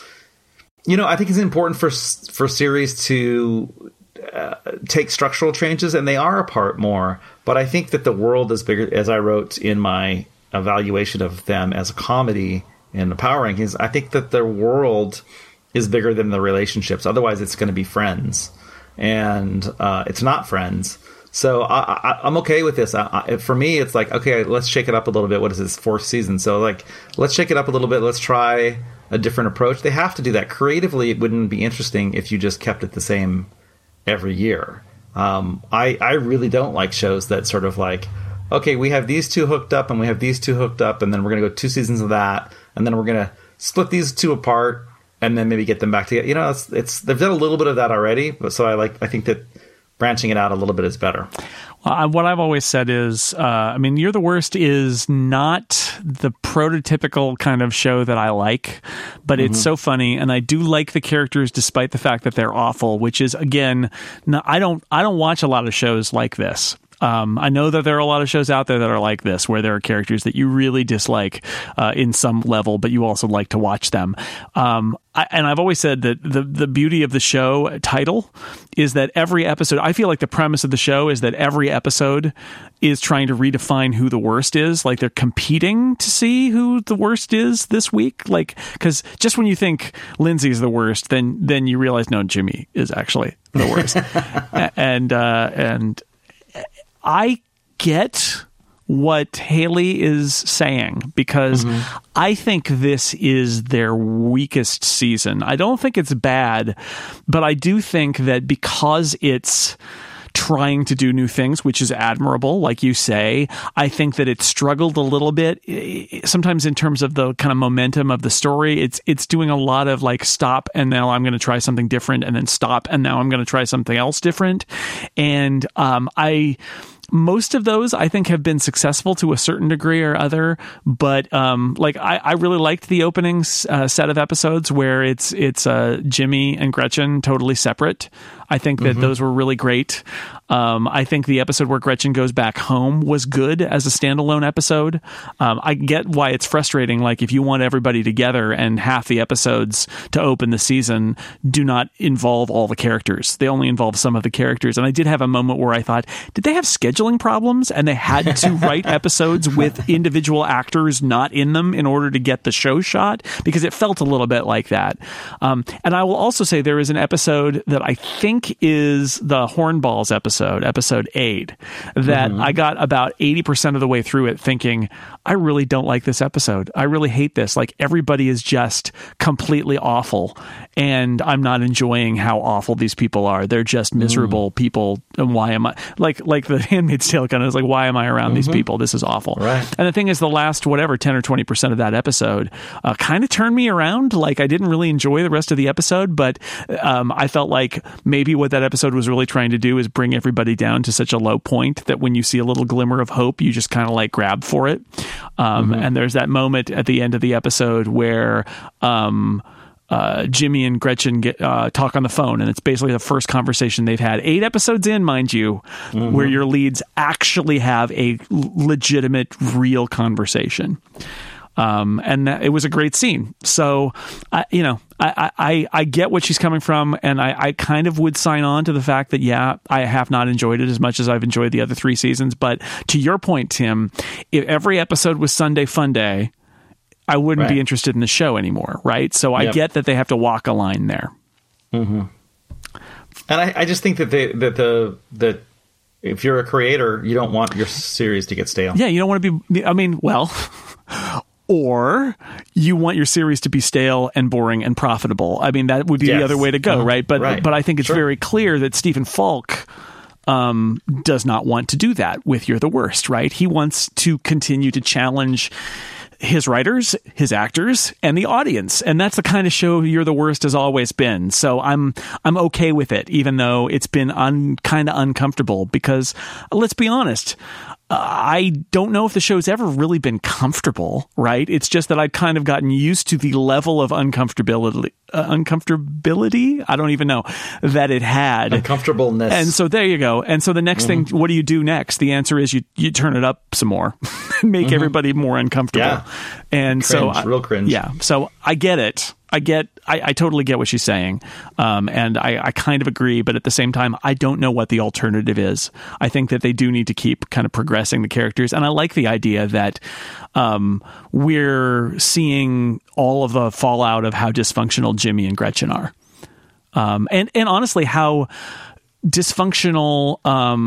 I think it's important for series to take structural changes, and they are apart more. But I think that the world is bigger, as I wrote in my evaluation of them as a comedy in the Power Rankings. I think that their world is bigger than the relationships. Otherwise, it's going to be Friends, and it's not Friends. So I'm okay with this. For me, it's like, okay, let's shake it up a little bit. What is this, 4th season? So like, let's shake it up a little bit. Let's try a different approach. They have to do that. Creatively, it wouldn't be interesting if you just kept it the same every year. I really don't like shows that sort of like, okay, we have these 2 hooked up, and we have these 2 hooked up, and then we're going to go 2 seasons of that, and then we're going to split these 2 apart, and then maybe get them back together. You know, they've done a little bit of that already, but so I think that branching it out a little bit is better. What I've always said is, You're the Worst is not the prototypical kind of show that I like, but it's so funny, and I do like the characters despite the fact that they're awful, which is, again, I don't watch a lot of shows like this. I know that there are a lot of shows out there that are like this, where there are characters that you really dislike in some level, but you also like to watch them. And I've always said that the beauty of the show title is that every episode, I feel like the premise of the show is that every episode is trying to redefine who the worst is. Like, they're competing to see who the worst is this week. Like, because just when you think Lindsay's the worst, then you realize, no, Jimmy is actually the worst. and I get what Haley is saying, because I think this is their weakest season. I don't think it's bad, but I do think that because it's trying to do new things, which is admirable, like you say. I think that it struggled a little bit sometimes in terms of the kind of momentum of the story. It's doing a lot of like stop and now I'm going to try something different, and then stop and now I'm going to try something else different. And most of those I think have been successful to a certain degree or other, but like I really liked the opening set of episodes where it's Jimmy and Gretchen totally separate. I think that those were really great. I think the episode where Gretchen goes back home was good as a standalone episode. I get why it's frustrating. Like if you want everybody together and half the episodes to open the season do not involve all the characters. They only involve some of the characters. And I did have a moment where I thought, did they have scheduling problems and they had to write episodes with individual actors not in them in order to get the show shot? Because it felt a little bit like that. And I will also say there is an episode that I think is the Hornballs episode 8, that I got about 80% of the way through it thinking, I really don't like this episode. I really hate this. Like everybody is just completely awful, and I'm not enjoying how awful these people are. They're just miserable people. And why am I like the Handmaid's Tale kind of is like, why am I around these people? This is awful. Right. And the thing is, the last whatever 10 or 20% of that episode kind of turned me around. Like I didn't really enjoy the rest of the episode, but I felt like maybe what that episode was really trying to do is bring everybody down to such a low point that when you see a little glimmer of hope, you just kind of like grab for it. And there's that moment at the end of the episode where Jimmy and Gretchen talk on the phone, and it's basically the first conversation they've had 8 episodes in, mind you, where your leads actually have a legitimate, real conversation. And it was a great scene. So, I get what she's coming from, and I kind of would sign on to the fact that, yeah, I have not enjoyed it as much as I've enjoyed the other 3 seasons. But to your point, Tim, if every episode was Sunday Funday, I wouldn't be interested in the show anymore, right? So I get that they have to walk a line there. And I just think that if you're a creator, you don't want your series to get stale. Yeah, you don't want to be. I mean, well. Or you want your series to be stale and boring and profitable. I mean, that would be the other way to go, right? But I think it's very clear that Stephen Falk does not want to do that with You're the Worst, right? He wants to continue to challenge his writers, his actors, and the audience. And that's the kind of show You're the Worst has always been. So I'm okay with it, even though it's been kind of uncomfortable, because let's be honest, I don't know if the show's ever really been comfortable, right? It's just that I've kind of gotten used to the level of uncomfortability. I don't even know that it had. Uncomfortableness. And so there you go. And so the next thing, what do you do next? The answer is you turn it up some more and make everybody more uncomfortable. Yeah. And cringe, real cringe. Yeah. So I get it. I totally get what she's saying. And I kind of agree, but at the same time, I don't know what the alternative is. I think that they do need to keep kind of progressing the characters. And I like the idea that we're seeing all of the fallout of how dysfunctional Jimmy and Gretchen are. And honestly, how dysfunctional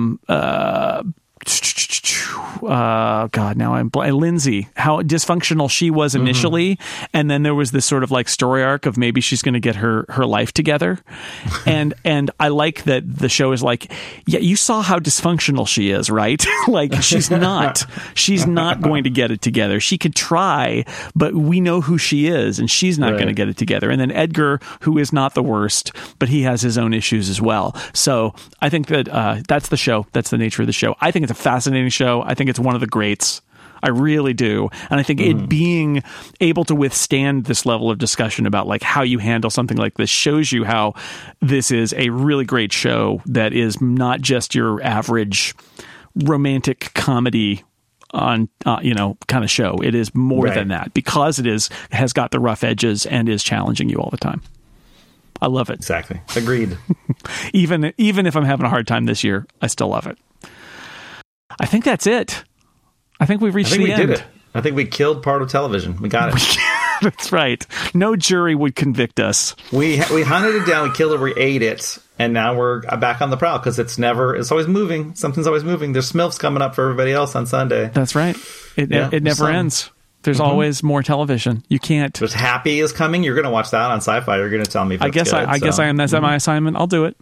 God, now I'm Lindsay, how dysfunctional she was initially, and then there was this sort of like story arc of maybe she's going to get her life together, and I like that the show is like, yeah, you saw how dysfunctional she is, right? Like she's not going to get it together. She could try, but we know who she is, and she's not going to get it together. And then Edgar, who is not the worst, but he has his own issues as well. So I think that that's the show. That's the nature of the show. I think it's a fascinating show. I think it's one of the greats. I really do. And I think it being able to withstand this level of discussion about like how you handle something like this shows you how this is a really great show that is not just your average romantic comedy on kind of show. It is more than that, because has got the rough edges and is challenging you all the time. I love it. Exactly. Agreed. Even if I'm having a hard time this year, I still love it. I think that's it. I think we've reached the end. Did it. I think we killed part of television. We got it. That's right. No jury would convict us. We hunted it down, we killed it, we ate it, and now we're back on the prowl because it's always moving. Something's always moving. There's Smilfs coming up for everybody else on Sunday. That's right. It never ends. There's always more television. You can't. There's Happy is coming. You're going to watch that on Sci-Fi. You're going to tell me if I guess I am. That's my assignment. I'll do it.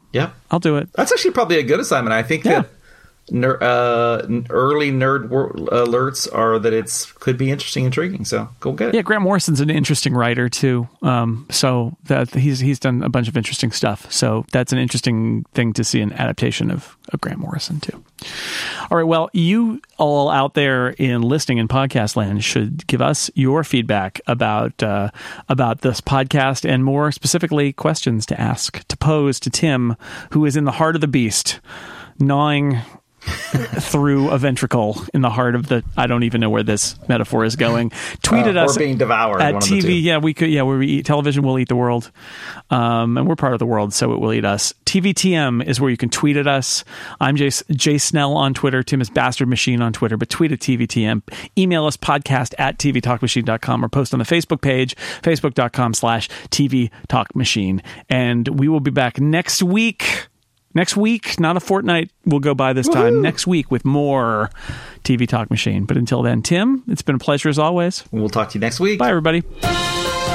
Yeah, I'll do it. That's actually probably a good assignment. I think that early nerd alerts are that it's could be interesting, intriguing. So go get it. Yeah, Grant Morrison's an interesting writer too. So that he's done a bunch of interesting stuff. So that's an interesting thing to see, an adaptation of Grant Morrison too. All right. Well, you all out there in listening in podcast land should give us your feedback about this podcast, and more specifically, questions to ask, to pose to Tim, who is in the heart of the beast, gnawing through a ventricle in the heart of the, I don't even know where this metaphor is going. Tweet at us, or being devoured at one TV. Of the two. Yeah, we could. Yeah, where we eat television, will eat the world, and we're part of the world, so it will eat us. TVTM is where you can tweet at us. I'm Jay Snell on Twitter. Tim is Bastard Machine on Twitter, but tweet at TVTM. Email us podcast@tvtalkmachine.com, or post on the Facebook page, facebook.com/tvtalkmachine, and we will be back next week. Next week, not a fortnight will go by this time. Next week with more TV Talk Machine. But until then, Tim, it's been a pleasure as always. We'll talk to you next week. Bye, everybody.